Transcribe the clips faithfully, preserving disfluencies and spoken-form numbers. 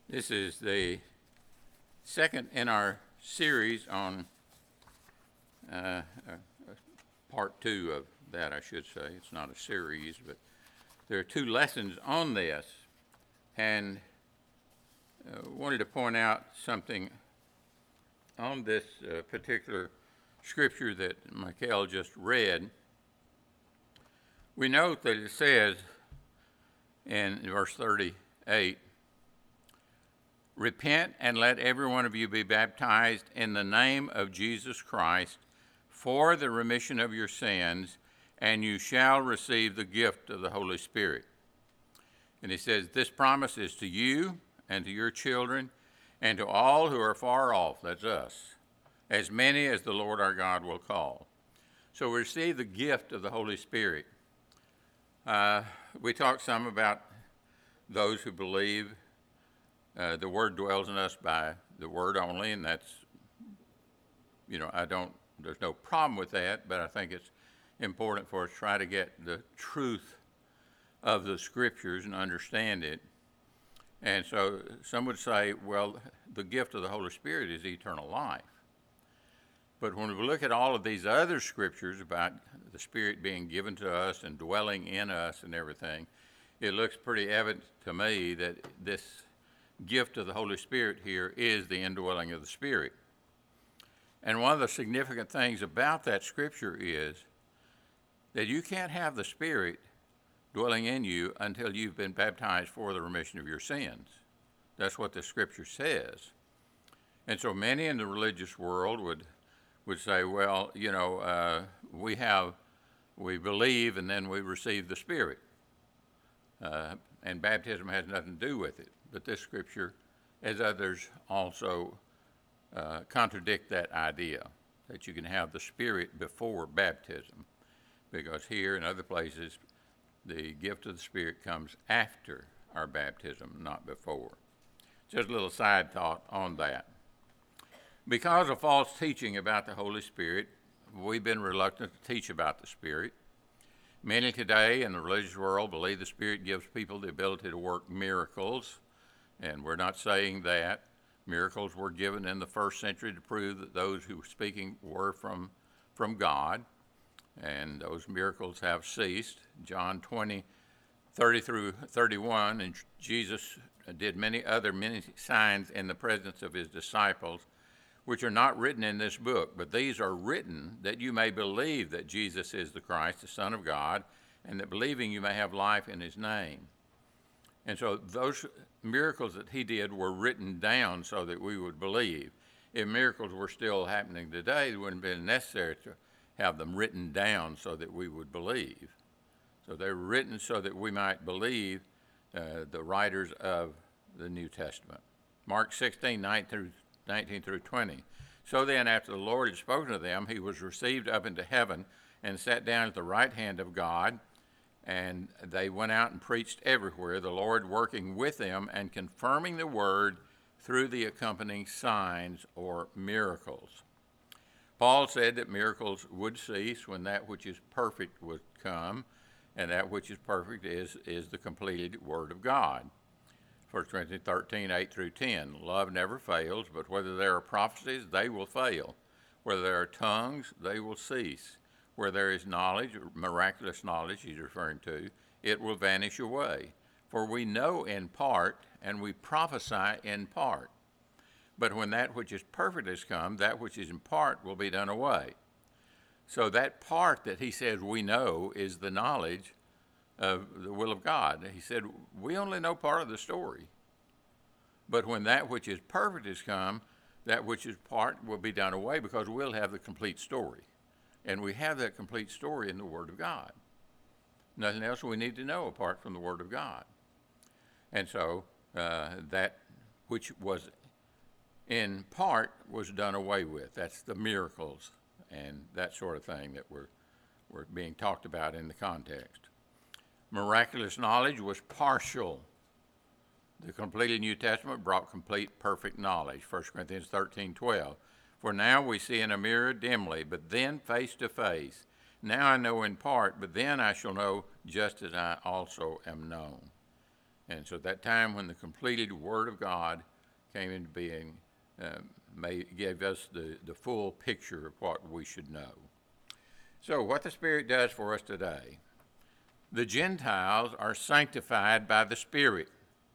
This is the second in our series on uh, uh, part two of that, I should say. It's not a series, but there are two lessons on this. And uh, wanted to point out something on this uh, particular scripture that Michael just read. We note that it says in verse thirty-eight, "Repent and let every one of you be baptized in the name of Jesus Christ for the remission of your sins, and you shall receive the gift of the Holy Spirit." And he says, this promise is to you and to your children and to all who are far off, that's us, as many as the Lord our God will call. So we receive the gift of the Holy Spirit. Uh, we talked some about those who believe Uh, the Word dwells in us by the Word only, and that's, you know, I don't, there's no problem with that, but I think it's important for us to try to get the truth of the Scriptures and understand it. And so some would say, well, the gift of the Holy Spirit is eternal life. But when we look at all of these other Scriptures about the Spirit being given to us and dwelling in us and everything, it looks pretty evident to me that this gift of the Holy Spirit here is the indwelling of the Spirit. And one of the significant things about that scripture is that you can't have the Spirit dwelling in you until you've been baptized for the remission of your sins. That's what the scripture says. And so many in the religious world would would say, well, you know, uh, we have, we believe and then we receive the Spirit. Uh, and baptism has nothing to do with it. But this scripture, as others, also uh, contradict that idea, that you can have the Spirit before baptism, because here and other places, the gift of the Spirit comes after our baptism, not before. Just a little side thought on that. Because of false teaching about the Holy Spirit, we've been reluctant to teach about the Spirit. Many today in the religious world believe the Spirit gives people the ability to work miracles. And we're not saying that. Miracles were given in the first century to prove that those who were speaking were from, from God, and those miracles have ceased. John twenty, thirty through thirty-one, and Jesus did many other many signs in the presence of his disciples, which are not written in this book, but these are written that you may believe that Jesus is the Christ, the Son of God, and that believing you may have life in his name. And so those miracles that he did were written down so that we would believe. If miracles were still happening today, it wouldn't have been necessary to have them written down so that we would believe. So they were written so that we might believe uh, the writers of the New Testament. Mark sixteen, nineteen through twenty. So then, after the Lord had spoken to them, he was received up into heaven and sat down at the right hand of God. And they went out and preached everywhere, the Lord working with them and confirming the word through the accompanying signs or miracles. Paul said that miracles would cease when that which is perfect would come, and that which is perfect is, is the completed word of God. First Corinthians thirteen, eight through ten. Love never fails, but whether there are prophecies, they will fail. Whether there are tongues, they will cease. Where there is knowledge, miraculous knowledge he's referring to, it will vanish away. For we know in part, and we prophesy in part. But when that which is perfect has come, that which is in part will be done away. So that part that he says we know is the knowledge of the will of God. He said, we only know part of the story. But when that which is perfect has come, that which is part will be done away, because we'll have the complete story. And we have that complete story in the Word of God. Nothing else we need to know apart from the Word of God. And so uh, that which was in part was done away with. That's the miracles and that sort of thing that were, were being talked about in the context. Miraculous knowledge was partial. The completed New Testament brought complete, perfect knowledge. First Corinthians thirteen, twelve. For now we see in a mirror dimly, but then face to face. Now I know in part, but then I shall know just as I also am known. And so that time when the completed Word of God came into being uh, made, gave us the, the full picture of what we should know. So what the Spirit does for us today. The Gentiles are sanctified by the Spirit.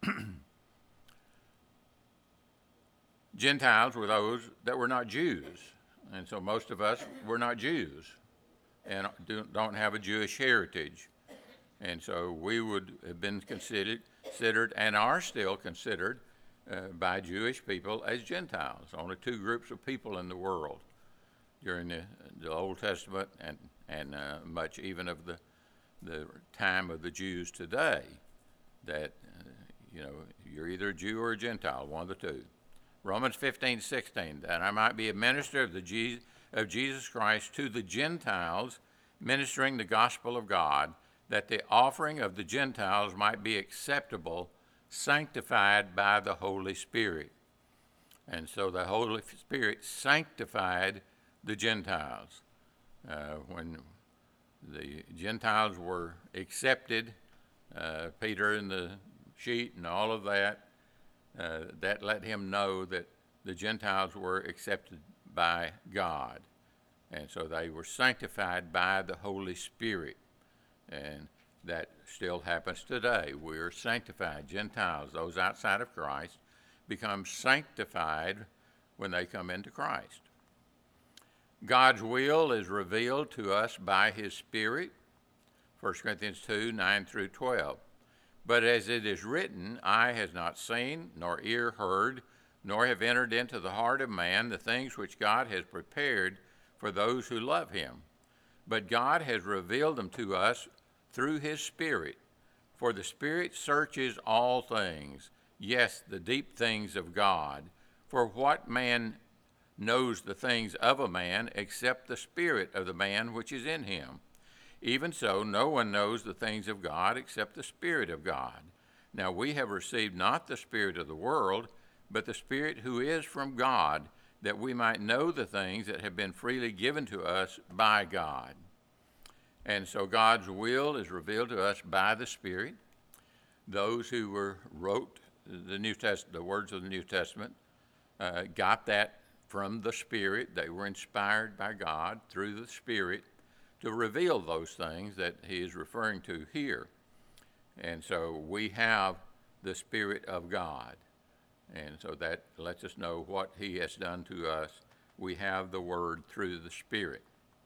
Gentiles were those that were not Jews. And so most of us were not Jews and do, don't have a Jewish heritage. And so we would have been considered, considered and are still considered uh, by Jewish people as Gentiles. Only two groups of people in the world during the, the Old Testament and, and uh, much even of the, the time of the Jews today that, uh, you know, you're either a Jew or a Gentile, one of the two. Romans fifteen sixteen, that I might be a minister of the Je- of Jesus Christ to the Gentiles, ministering the gospel of God, that the offering of the Gentiles might be acceptable, sanctified by the Holy Spirit. And so the Holy Spirit sanctified the Gentiles. Uh, when the Gentiles were accepted, uh, Peter and the sheet and all of that, uh, that let him know that the Gentiles were accepted by God. And so they were sanctified by the Holy Spirit. And that still happens today. We are sanctified. Gentiles, those outside of Christ, become sanctified when they come into Christ. God's will is revealed to us by his Spirit, First Corinthians two, nine through twelve. But as it is written, eye has not seen, nor ear heard, nor have entered into the heart of man the things which God has prepared for those who love him. But God has revealed them to us through his Spirit. For the Spirit searches all things, yes, the deep things of God. For what man knows the things of a man except the spirit of the man which is in him? Even so, no one knows the things of God except the Spirit of God. Now we have received not the spirit of the world, but the Spirit who is from God, that we might know the things that have been freely given to us by God. And so God's will is revealed to us by the Spirit. Those who were wrote the New Testament, the words of the New Testament, uh, got that from the Spirit. They were inspired by God through the Spirit to reveal those things that he is referring to here. And so we have the Spirit of God. And so that lets us know what he has done to us. We have the Word through the Spirit.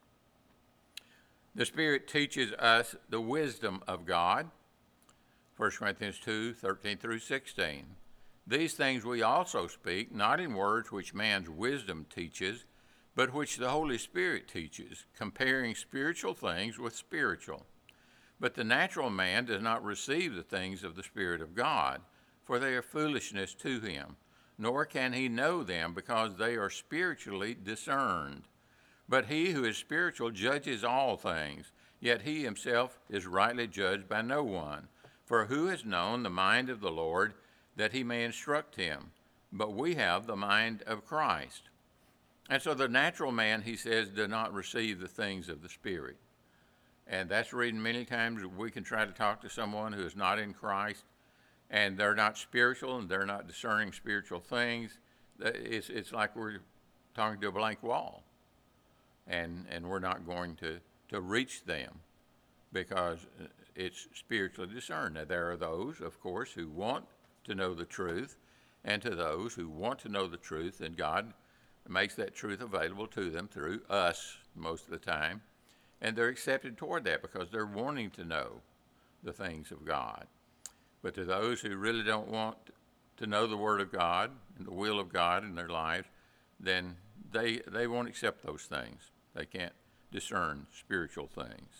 The Spirit teaches us the wisdom of God, First Corinthians two, thirteen through sixteen. These things we also speak, not in words which man's wisdom teaches, but which the Holy Spirit teaches, comparing spiritual things with spiritual. But the natural man does not receive the things of the Spirit of God, for they are foolishness to him, nor can he know them, because they are spiritually discerned. But he who is spiritual judges all things, yet he himself is rightly judged by no one. For who has known the mind of the Lord, that he may instruct him? But we have the mind of Christ. And so the natural man, he says, does not receive the things of the Spirit. And that's the reason many times we can try to talk to someone who is not in Christ, and they're not spiritual, and they're not discerning spiritual things. It's, it's like we're talking to a blank wall. And, and we're not going to, to reach them because it's spiritually discerned. Now, there are those, of course, who want to know the truth, and to those who want to know the truth, and God makes that truth available to them through us most of the time, and they're accepted toward that because they're wanting to know the things of God. But to those who really don't want to know the Word of God and the will of God in their lives, then they they won't accept those things. They can't discern spiritual things.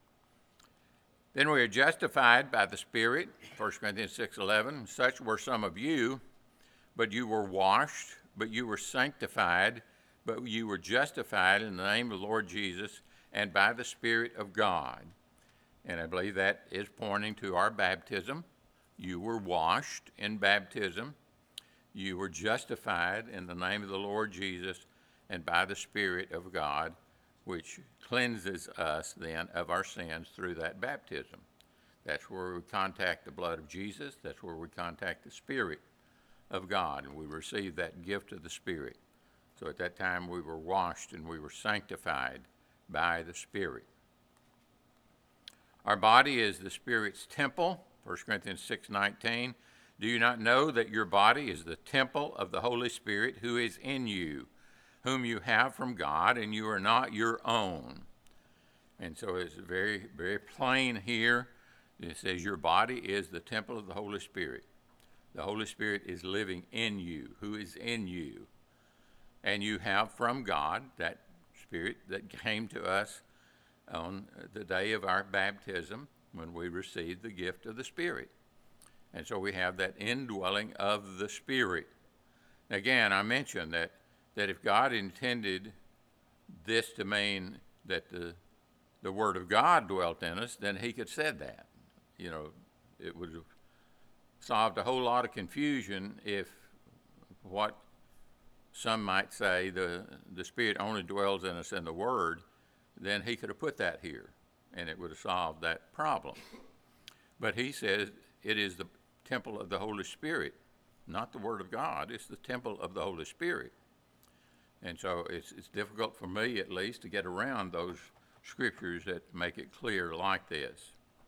Then we are justified by the Spirit, First Corinthians six eleven. Such were some of you, but you were washed, but you were sanctified, but you were justified in the name of the Lord Jesus and by the Spirit of God. And I believe that is pointing to our baptism. You were washed in baptism. You were justified in the name of the Lord Jesus and by the Spirit of God, which cleanses us then of our sins through that baptism. That's where we contact the blood of Jesus. That's where we contact the Spirit of God, and we receive that gift of the Spirit. So at that time we were washed and we were sanctified by the Spirit. Our body is the Spirit's temple, First Corinthians six nineteen. Do you not know that your body is the temple of the Holy Spirit who is in you, whom you have from God, and you are not your own? And so it's very, very plain here. It says your body is the temple of the Holy Spirit. The Holy Spirit is living in you, who is in you. And you have from God that Spirit that came to us on the day of our baptism when we received the gift of the Spirit. And so we have that indwelling of the Spirit. Again, I mentioned that, that if God intended this to mean that the, the Word of God dwelt in us, then he could have said that. You know, it would have solved a whole lot of confusion if what some might say, the, the Spirit only dwells in us in the Word, then he could have put that here, and it would have solved that problem. But he says it is the temple of the Holy Spirit, not the Word of God. It's the temple of the Holy Spirit. And so it's, it's difficult for me, at least, to get around those scriptures that make it clear like this.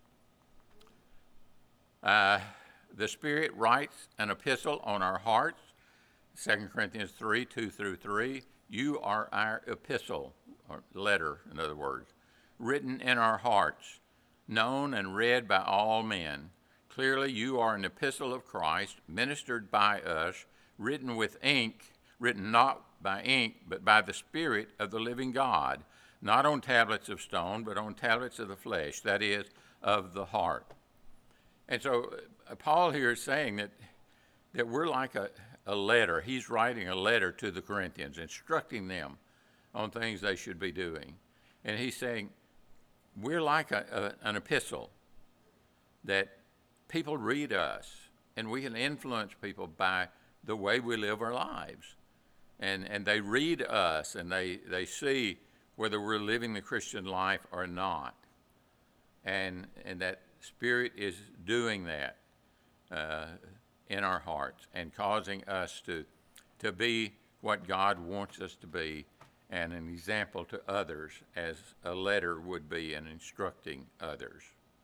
Uh, the Spirit writes an epistle on our hearts, Second Corinthians three, two through three. You are our epistle, or letter, in other words, written in our hearts, known and read by all men. Clearly, you are an epistle of Christ, ministered by us, written with ink, written not by ink, but by the Spirit of the living God, not on tablets of stone, but on tablets of the flesh, that is, of the heart. And so uh, Paul here is saying that, that we're like a, a letter. He's writing a letter to the Corinthians, instructing them on things they should be doing. And he's saying we're like a, a, an epistle that people read us, and we can influence people by the way we live our lives. And and they read us, and they, they see whether we're living the Christian life or not. And and that Spirit is doing that uh, in our hearts and causing us to to be what God wants us to be, and an example to others, as a letter would be in instructing others.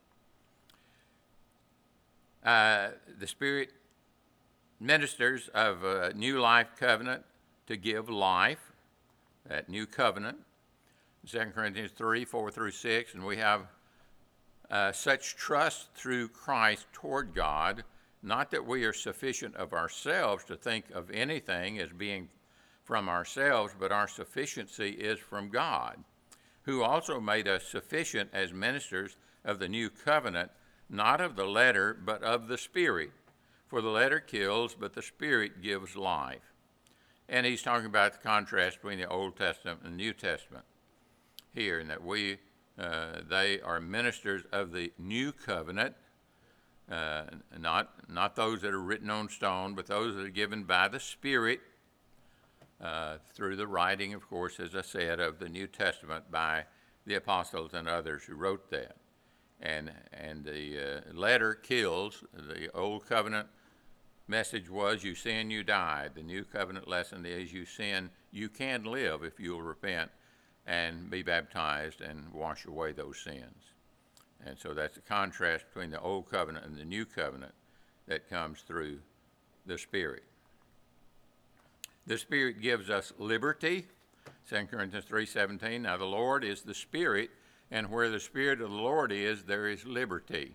Uh, the Spirit ministers of a new life covenant to give life, that new covenant, Second Corinthians three, four through six, and we have uh, such trust through Christ toward God, not that we are sufficient of ourselves to think of anything as being from ourselves, but our sufficiency is from God, who also made us sufficient as ministers of the new covenant, not of the letter, but of the Spirit. For the letter kills, but the Spirit gives life. And he's talking about the contrast between the Old Testament and the New Testament here, and that we, uh, they are ministers of the new covenant, uh, not, not those that are written on stone, but those that are given by the Spirit, uh, through the writing, of course, as I said, of the New Testament by the apostles and others who wrote that. And and the uh, letter kills. The old covenant message was you sin, you die. The new covenant lesson is you sin, you can live if you'll repent and be baptized and wash away those sins. And so that's the contrast between the old covenant and the new covenant that comes through the Spirit. The Spirit gives us liberty, Second Corinthians three seventeen. Now the Lord is the Spirit, and where the Spirit of the Lord is, there is liberty.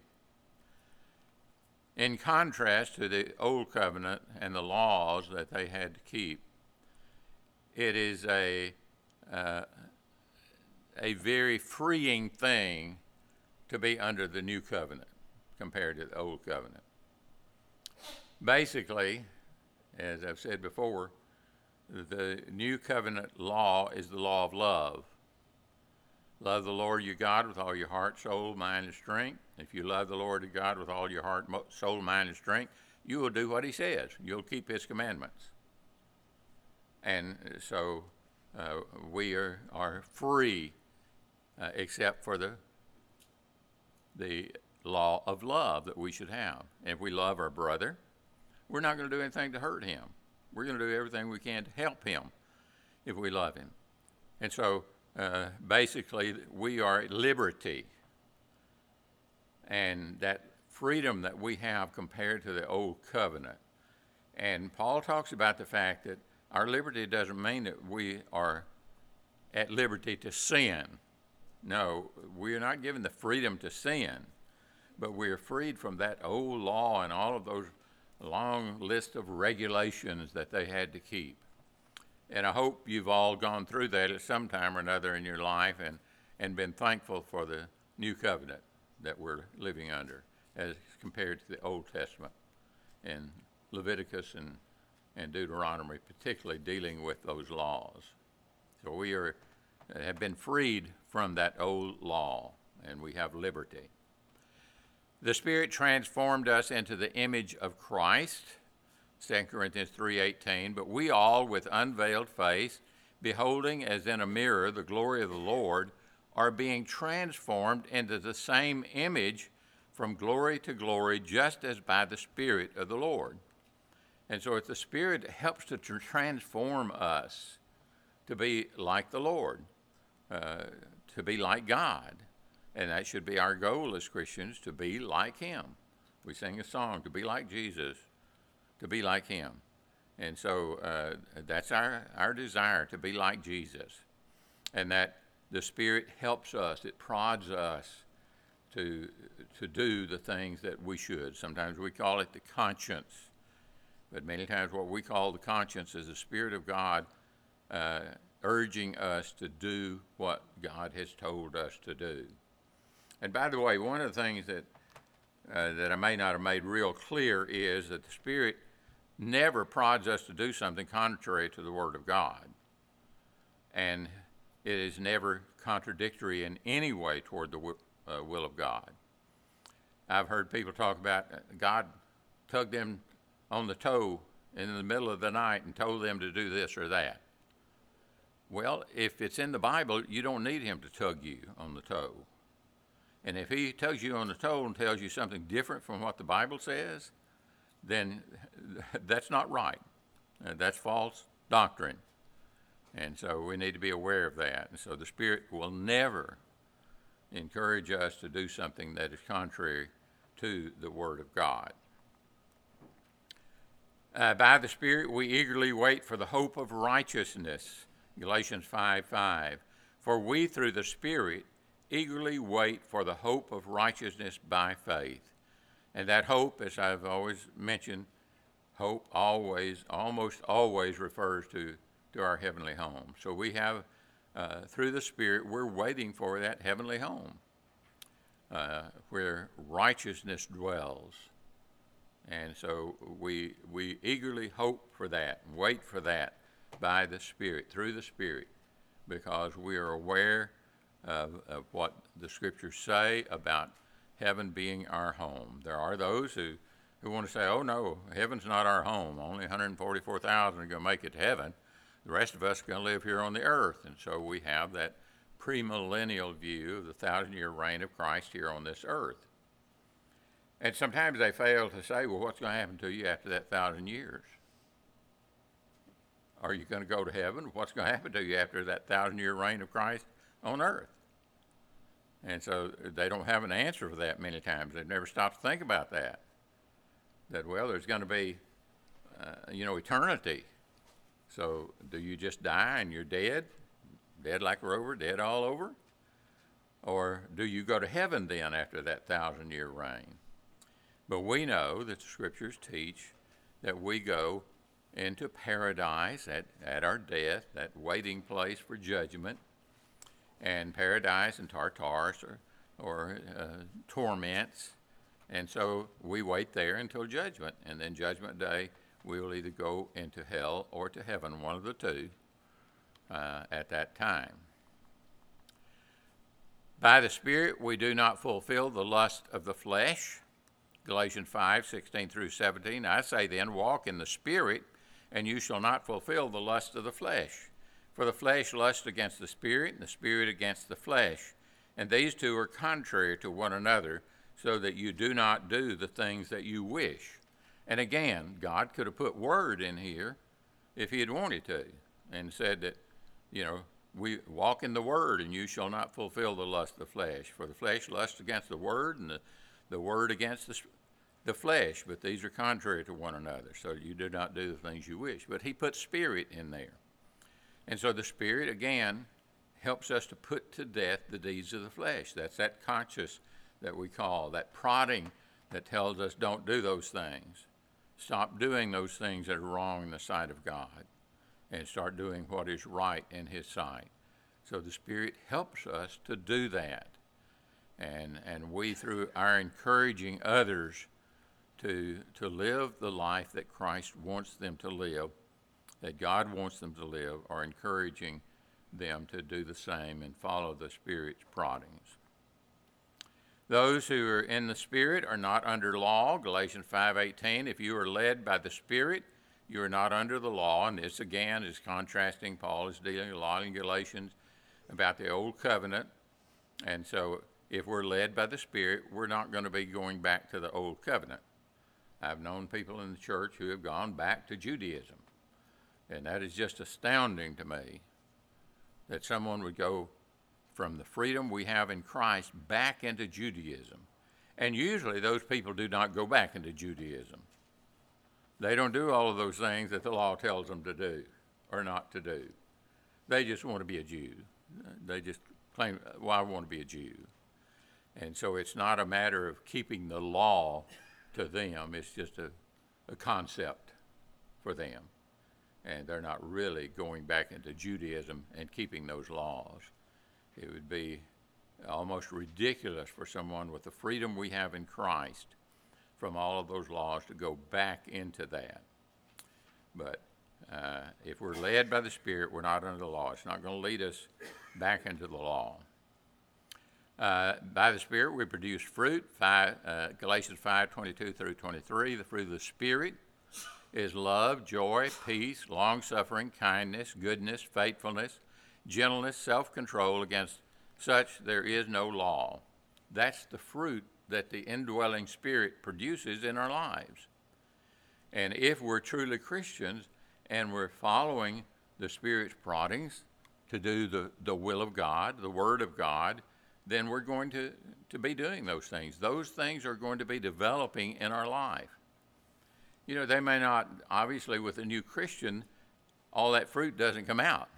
In contrast to the Old Covenant and the laws that they had to keep, it is a, uh, a very freeing thing to be under the New Covenant compared to the Old Covenant. Basically, as I've said before, the New Covenant law is the law of love. Love the Lord your God with all your heart, soul, mind, and strength. If you love the Lord your God with all your heart, soul, mind, and strength, you will do what he says. You'll keep his commandments. And so uh, we are, are free uh, except for the, the law of love that we should have. And if we love our brother, we're not going to do anything to hurt him. We're going to do everything we can to help him if we love him. And so uh, basically we are at liberty. And that freedom that we have compared to the old covenant. And Paul talks about the fact that our liberty doesn't mean that we are at liberty to sin. No, we are not given the freedom to sin, but we are freed from that old law and all of those long list of regulations that they had to keep. And I hope you've all gone through that at some time or another in your life and, and been thankful for the new covenant that we're living under as compared to the Old Testament and Leviticus and, and Deuteronomy, particularly dealing with those laws. So we are have been freed from that old law, and we have liberty. The Spirit transformed us into the image of Christ, Second Corinthians three eighteen, but we all, with unveiled face, beholding as in a mirror the glory of the Lord, are being transformed into the same image from glory to glory, just as by the Spirit of the Lord. And so if the Spirit helps to transform us to be like the Lord, uh, to be like God, and that should be our goal as Christians, to be like him. We sing a song, to be like Jesus, to be like him. And so uh, that's our, our desire, to be like Jesus. And that the Spirit helps us, it prods us to, to do the things that we should. Sometimes we call it the conscience, but many times what we call the conscience is the Spirit of God uh, urging us to do what God has told us to do. And by the way, one of the things that uh, that I may not have made real clear is that the Spirit never prods us to do something contrary to the Word of God. And it is never contradictory in any way toward the w- uh, will of God. I've heard people talk about God tugged them on the toe in the middle of the night and told them to do this or that. Well, if it's in the Bible, you don't need him to tug you on the toe. And if he tugs you on the toe and tells you something different from what the Bible says, then that's not right. Uh, that's false doctrine. And so we need to be aware of that. And so the Spirit will never encourage us to do something that is contrary to the Word of God. Uh, by the Spirit we eagerly wait for the hope of righteousness, Galatians five five. For we through the Spirit eagerly wait for the hope of righteousness by faith. And that hope, as I've always mentioned, hope always, almost always refers to, to our heavenly home. So we have, uh, through the Spirit, we're waiting for that heavenly home uh, where righteousness dwells. And so we we eagerly hope for that, wait for that by the Spirit, through the Spirit, because we are aware of, of what the Scriptures say about heaven being our home. There are those who, who want to say, oh no, heaven's not our home. Only one hundred forty-four thousand are going to make it to heaven. The rest of us are going to live here on the earth. And so we have that premillennial view of the thousand-year reign of Christ here on this earth. And sometimes they fail to say, well, what's going to happen to you after that thousand years? Are you going to go to heaven? What's going to happen to you after that thousand-year reign of Christ on earth? And so they don't have an answer for that many times. They've never stopped to think about that. That, well, there's going to be, uh, you know, eternity. So do you just die and you're dead? Dead like a rover, dead all over? Or do you go to heaven then after that thousand-year reign? But we know that the Scriptures teach that we go into paradise at, at our death, that waiting place for judgment. And paradise and Tartarus or, or uh, torments. And so we wait there until judgment. And then judgment day, we will either go into hell or to heaven, one of the two, uh, at that time. By the Spirit, we do not fulfill the lust of the flesh. Galatians five sixteen through seventeen. I say then, walk in the Spirit, and you shall not fulfill the lust of the flesh. For the flesh lusts against the Spirit, and the Spirit against the flesh. And these two are contrary to one another, so that you do not do the things that you wish. And again, God could have put word in here if he had wanted to and said that, you know, we walk in the word and you shall not fulfill the lust of the flesh. For the flesh lusts against the word and the, the word against the, the flesh, but these are contrary to one another, so you do not do the things you wish. But he put spirit in there. And so the spirit, again, helps us to put to death the deeds of the flesh. That's that conscience that we call, that prodding that tells us don't do those things. Stop doing those things that are wrong in the sight of God and start doing what is right in his sight. So the Spirit helps us to do that. And and we, through our encouraging others to to live the life that Christ wants them to live, that God wants them to live, are encouraging them to do the same and follow the Spirit's proddings. Those who are in the Spirit are not under law, Galatians five eighteen. If you are led by the Spirit, you are not under the law. And this, again, is contrasting. Paul is dealing a lot in Galatians about the old covenant. And so if we're led by the Spirit, we're not going to be going back to the old covenant. I've known people in the church who have gone back to Judaism. And that is just astounding to me, that someone would go from the freedom we have in Christ back into Judaism. And usually those people do not go back into Judaism. They don't do all of those things that the law tells them to do or not to do. They just want to be a Jew. They just claim, well, I want to be a Jew. And so it's not a matter of keeping the law to them. It's just a, a concept for them. And they're not really going back into Judaism and keeping those laws. It would be almost ridiculous for someone with the freedom we have in Christ from all of those laws to go back into that. But uh, if we're led by the Spirit, we're not under the law. It's not going to lead us back into the law. Uh, by the Spirit, we produce fruit. Five, uh, Galatians five twenty-two through twenty-three. The fruit of the Spirit is love, joy, peace, long-suffering, kindness, goodness, faithfulness, gentleness, self-control. Against such there is no law. That's the fruit that the indwelling Spirit produces in our lives. And if we're truly Christians and we're following the Spirit's proddings to do the, the will of God, the Word of God, then we're going to, to be doing those things. Those things are going to be developing in our life. You know, they may not, obviously with a new Christian, all that fruit doesn't come out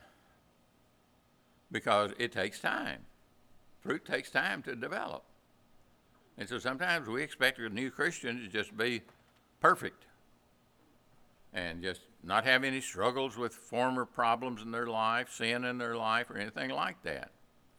because it takes time. Fruit takes time to develop. And so sometimes we expect a new Christian to just be perfect and just not have any struggles with former problems in their life, sin in their life, or anything like that.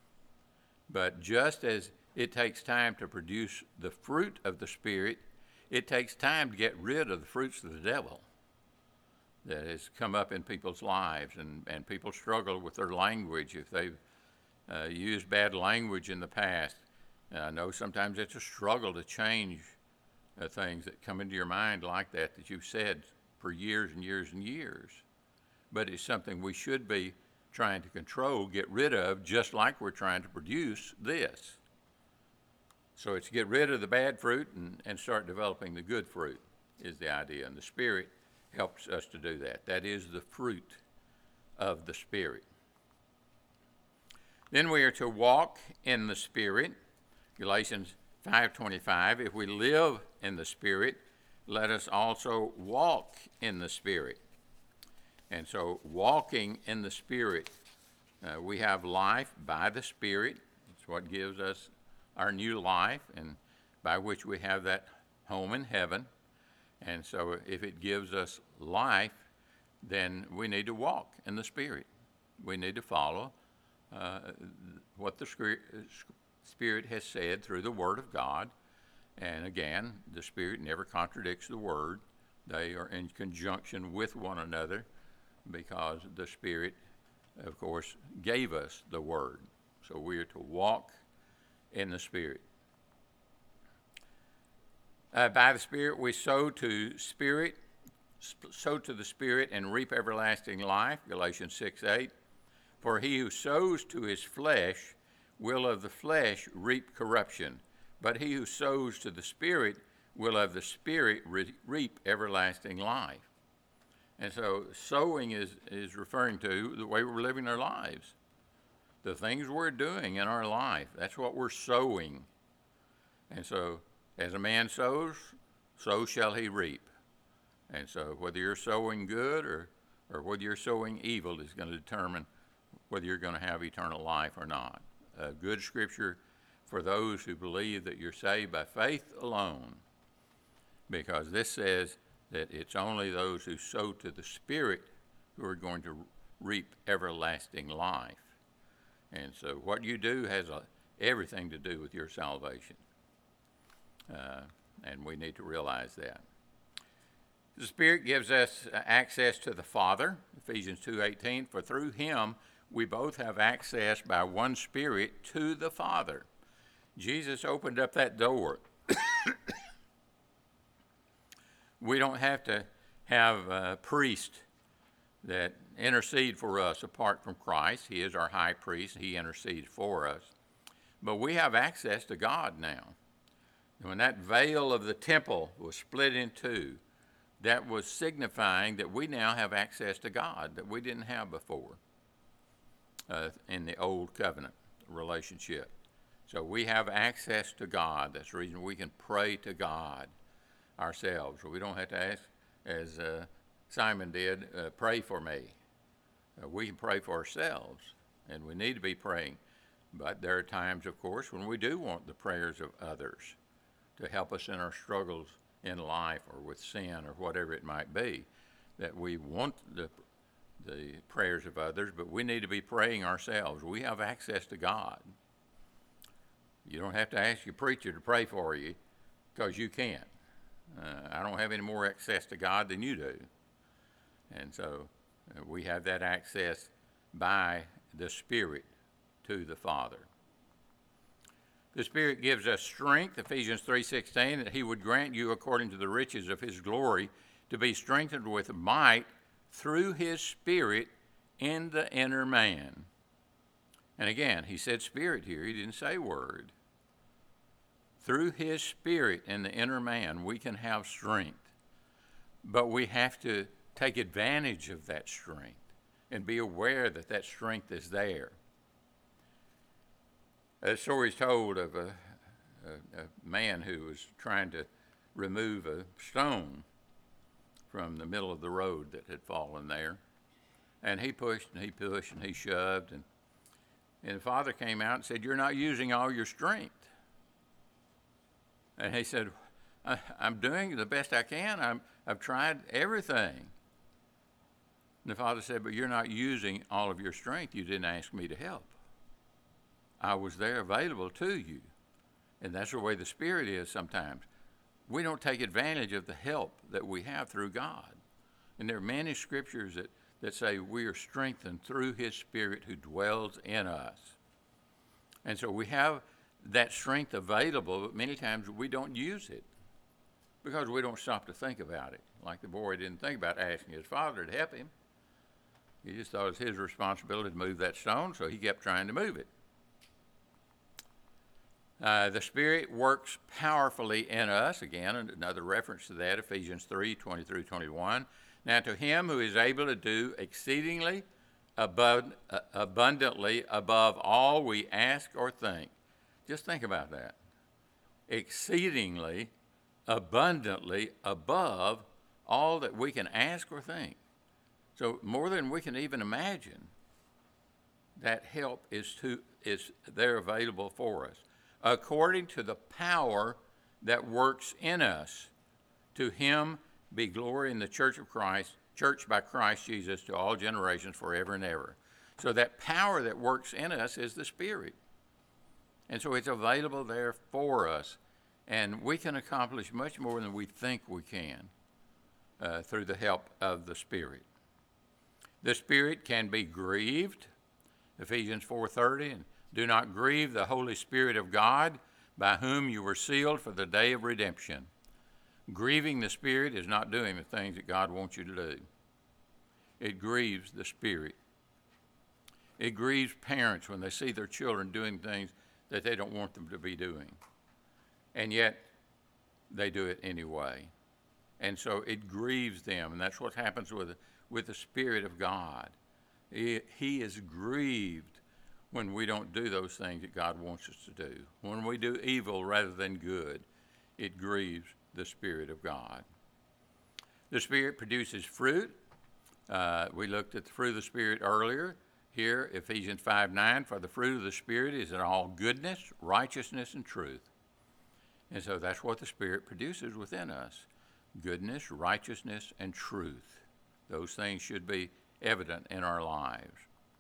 But just as it takes time to produce the fruit of the Spirit, it takes time to get rid of the fruits of the devil that has come up in people's lives, and, and people struggle with their language if they've uh, used bad language in the past. And I know sometimes it's a struggle to change uh, things that come into your mind like that, that you've said for years and years and years. But it's something we should be trying to control, get rid of, just like we're trying to produce this. So it's get rid of the bad fruit and, and start developing the good fruit is the idea. And the Spirit helps us to do that. That is the fruit of the Spirit. Then we are to walk in the Spirit. Galatians five twenty-five, if we live in the Spirit, let us also walk in the Spirit. And so walking in the Spirit, uh, we have life by the Spirit. It's what gives us our new life, and by which we have that home in heaven. And so if it gives us life, then we need to walk in the Spirit. We need to follow uh, what the Spirit has said through the Word of God. And again, the Spirit never contradicts the Word. They are in conjunction with one another because the Spirit, of course, gave us the Word. So we are to walk in the Spirit. Uh, by the Spirit we sow to Spirit, sp- sow to the Spirit and reap everlasting life, Galatians six eight. For he who sows to his flesh will of the flesh reap corruption, But he who sows to the Spirit will of the Spirit re- reap everlasting life. And so sowing is, is referring to the way we're living our lives. The things we're doing in our life, that's what we're sowing. And so as a man sows, so shall he reap. And so whether you're sowing good or, or whether you're sowing evil is going to determine whether you're going to have eternal life or not. A good scripture for those who believe that you're saved by faith alone, because this says that it's only those who sow to the Spirit who are going to reap everlasting life. And so what you do has a, everything to do with your salvation. Uh, and we need to realize that. The Spirit gives us access to the Father, Ephesians two eighteen, for through him we both have access by one Spirit to the Father. Jesus opened up that door. We don't have to have a priest that intercede for us apart from Christ. He is our high priest. He intercedes for us. But we have access to God now. And when that veil of the temple was split in two, that was signifying that we now have access to God that we didn't have before uh, in the old covenant relationship. So we have access to God. That's the reason we can pray to God ourselves. We don't have to ask, as uh, Simon did, uh, pray for me. Uh, we can pray for ourselves, and we need to be praying. But there are times, of course, when we do want the prayers of others to help us in our struggles in life or with sin or whatever it might be, that we want the, the prayers of others, but we need to be praying ourselves. We have access to God. You don't have to ask your preacher to pray for you because you can't. Uh, I don't have any more access to God than you do. And so uh, we have that access by the Spirit to the Father. The Spirit gives us strength, Ephesians three sixteen, that he would grant you according to the riches of his glory to be strengthened with might through his Spirit in the inner man. And again, he said Spirit here. He didn't say word. Through his Spirit in the inner man, we can have strength. But we have to take advantage of that strength and be aware that that strength is there. A story is told of a, a, a man who was trying to remove a stone from the middle of the road that had fallen there. And he pushed and he pushed and he shoved. And, and the father came out and said, "You're not using all your strength." And he said, I, I'm doing the best I can. I'm, I've tried everything. And the father said, "But you're not using all of your strength. You didn't ask me to help. I was there available to you." And that's the way the Spirit is sometimes. We don't take advantage of the help that we have through God. And there are many scriptures that, that say we are strengthened through his Spirit who dwells in us. And so we have that strength available, but many times we don't use it because we don't stop to think about it. Like the boy didn't think about asking his father to help him. He just thought it was his responsibility to move that stone, so he kept trying to move it. Uh, the Spirit works powerfully in us. Again, another reference to that, Ephesians three twenty through twenty-one. Now to him who is able to do exceedingly above, uh, abundantly above all we ask or think. Just think about that. Exceedingly abundantly above all that we can ask or think. So more than we can even imagine, that help is to is there available for us. According to the power that works in us, to him be glory in the church of Christ, church by Christ Jesus to all generations forever and ever. So that power that works in us is the Spirit. And so it's available there for us. And we can accomplish much more than we think we can uh, through the help of the Spirit. The Spirit can be grieved, Ephesians four thirty, and do not grieve the Holy Spirit of God, by whom you were sealed for the day of redemption. Grieving the Spirit is not doing the things that God wants you to do. It grieves the Spirit. It grieves parents when they see their children doing things that they don't want them to be doing. and yet they do it anyway. And so it grieves them, and that's what happens with, with the Spirit of God. He, he is grieved when we don't do those things that God wants us to do. When we do evil rather than good, it grieves the Spirit of God. The Spirit produces fruit. Uh, we looked at the fruit of the Spirit earlier. Here, Ephesians five nine, for the fruit of the Spirit is in all goodness, righteousness, and truth. And so that's what the Spirit produces within us. Goodness, righteousness, and truth. Those things should be evident in our lives.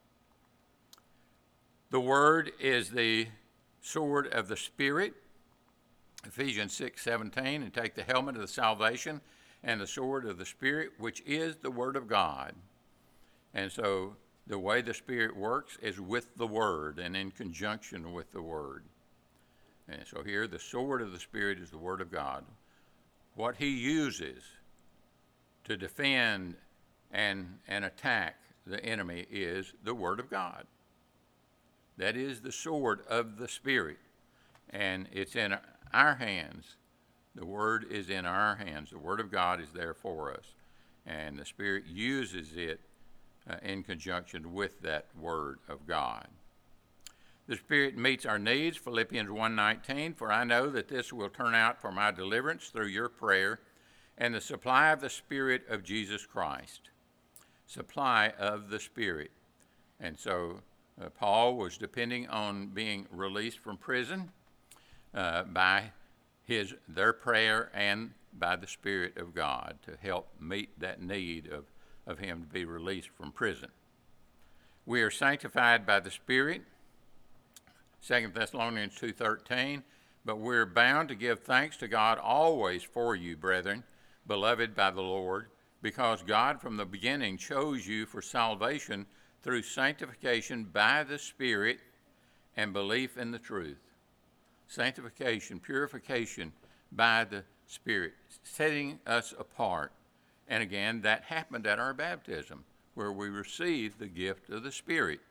The Word is the sword of the Spirit. Ephesians six seventeen, and take the helmet of the salvation and the sword of the Spirit, which is the Word of God. And so the way the Spirit works is with the Word and in conjunction with the Word. And so here the sword of the Spirit is the Word of God. What he uses to defend and, and attack the enemy is the Word of God. That is the sword of the Spirit, and it's in our hands. The Word is in our hands. The Word of God is there for us, and the Spirit uses it uh, in conjunction with that Word of God. The Spirit meets our needs, Philippians one nineteen, for I know that this will turn out for my deliverance through your prayer and the supply of the Spirit of Jesus Christ. Supply of the Spirit. And so uh, Paul was depending on being released from prison uh, by his their prayer and by the Spirit of God to help meet that need of, of him to be released from prison. We are sanctified by the Spirit, Second Thessalonians two thirteen, but we're bound to give thanks to God always for you, brethren, beloved by the Lord, because God from the beginning chose you for salvation through sanctification by the Spirit and belief in the truth. Sanctification, purification by the Spirit, setting us apart. And again, that happened at our baptism, where we received the gift of the Spirit.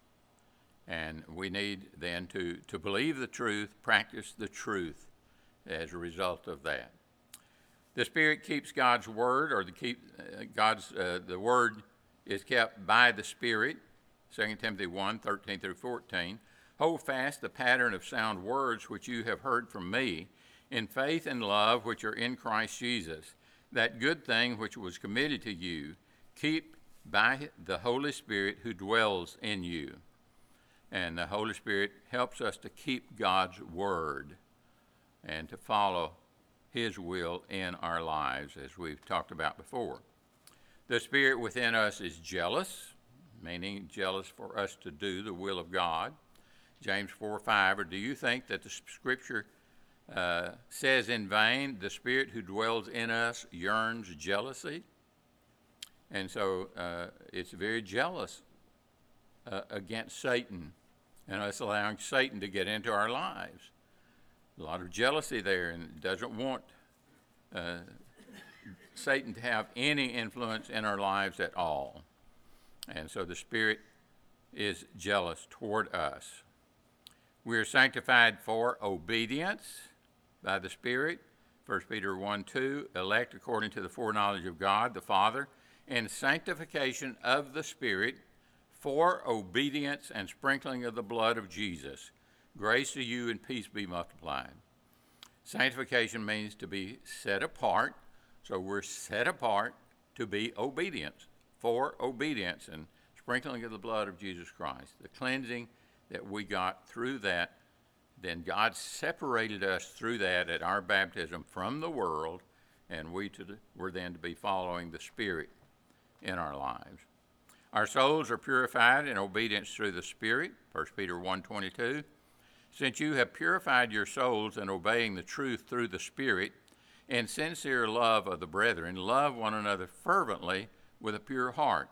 And we need then to, to believe the truth, practice the truth as a result of that. The Spirit keeps God's word, or the keep uh, God's uh, the word is kept by the Spirit. Second Timothy one thirteen through fourteen. Hold fast the pattern of sound words which you have heard from me, in faith and love which are in Christ Jesus. That good thing which was committed to you, keep by the Holy Spirit who dwells in you. And the Holy Spirit helps us to keep God's word and to follow his will in our lives, as we've talked about before. The Spirit within us is jealous, meaning jealous for us to do the will of God. James four five, or do you think that the Scripture uh, says in vain, the Spirit who dwells in us yearns jealousy? And so uh, it's very jealous uh, against Satan, and us allowing Satan to get into our lives. A lot of jealousy there, and doesn't want uh, Satan to have any influence in our lives at all. And so the Spirit is jealous toward us. We are sanctified for obedience by the Spirit. First Peter one two, elect according to the foreknowledge of God the Father, and sanctification of the Spirit for obedience and sprinkling of the blood of Jesus. Grace to you and peace be multiplied. Sanctification means to be set apart. So we're set apart to be obedient, for obedience and sprinkling of the blood of Jesus Christ. The cleansing that we got through that, then God separated us through that at our baptism from the world, and we to the, were then to be following the Spirit in our lives. Our souls are purified in obedience through the Spirit, First Peter one twenty-two. Since you have purified your souls in obeying the truth through the Spirit, in sincere love of the brethren, love one another fervently with a pure heart.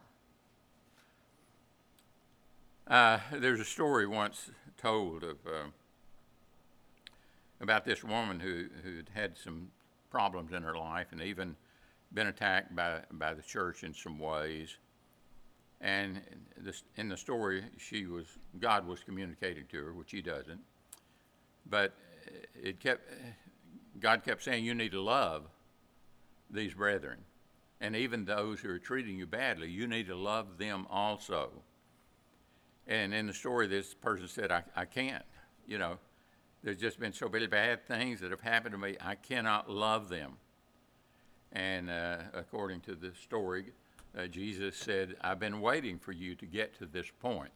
Uh, there's a story once told of uh, about this woman who who had some problems in her life and even been attacked by by the church in some ways. And this, in the story, she was God was communicating to her, which he doesn't. But it kept God kept saying, you need to love these brethren. And even those who are treating you badly, you need to love them also. And in the story, this person said, I, I can't. You know, there's just been so many bad things that have happened to me, I cannot love them. And uh, according to the story, uh, Jesus said, I've been waiting for you to get to this point.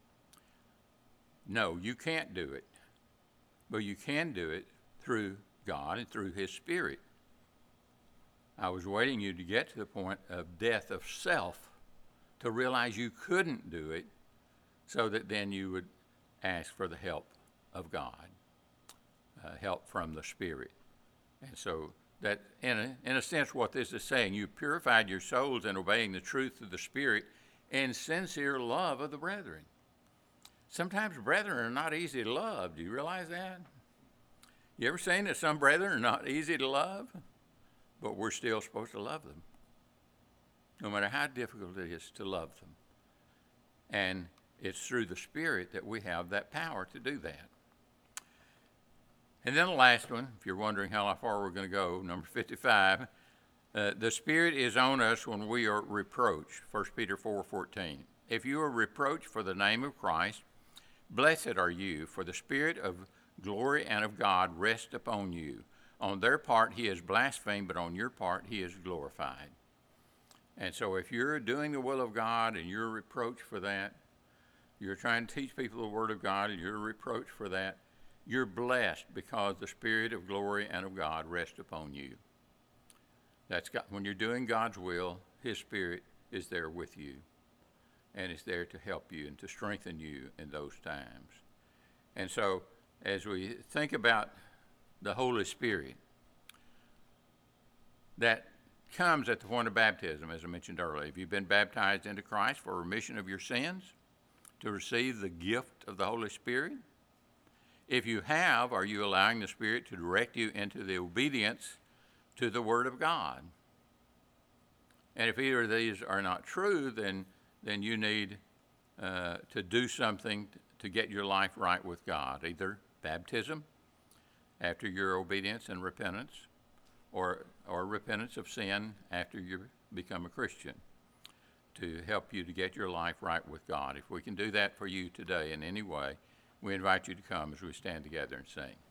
No, you can't do it. But you can do it through God and through His Spirit. I was waiting you to get to the point of death of self to realize you couldn't do it, so that then you would ask for the help of God, uh, help from the Spirit. And so that, in a, in a sense, what this is saying, you purified your souls in obeying the truth of the Spirit in sincere love of the brethren. Sometimes brethren are not easy to love. Do you realize that? You ever seen that some brethren are not easy to love? But we're still supposed to love them, no matter how difficult it is to love them. And it's through the Spirit that we have that power to do that. And then the last one, if you're wondering how far we're going to go, number fifty-five, uh, the Spirit is on us when we are reproached, First Peter four fourteen. If you are reproached for the name of Christ, blessed are you, for the Spirit of glory and of God rests upon you. On their part, he is blasphemed, but on your part, he is glorified. And so if you're doing the will of God and you're reproached for that, you're trying to teach people the Word of God and you're reproached for that, you're blessed because the Spirit of glory and of God rests upon you. That's God, when you're doing God's will, His Spirit is there with you. And it's there to help you and to strengthen you in those times. And so as we think about the Holy Spirit, that comes at the point of baptism, as I mentioned earlier. If you've been baptized into Christ for remission of your sins, to receive the gift of the Holy Spirit. If you have, are you allowing the Spirit to direct you into the obedience to the Word of God? And if either of these are not true, then, then you need uh, to do something to get your life right with God, either baptism, after your obedience and repentance, or or repentance of sin after you become a Christian, to help you to get your life right with God. If we can do that for you today in any way, we invite you to come as we stand together and sing.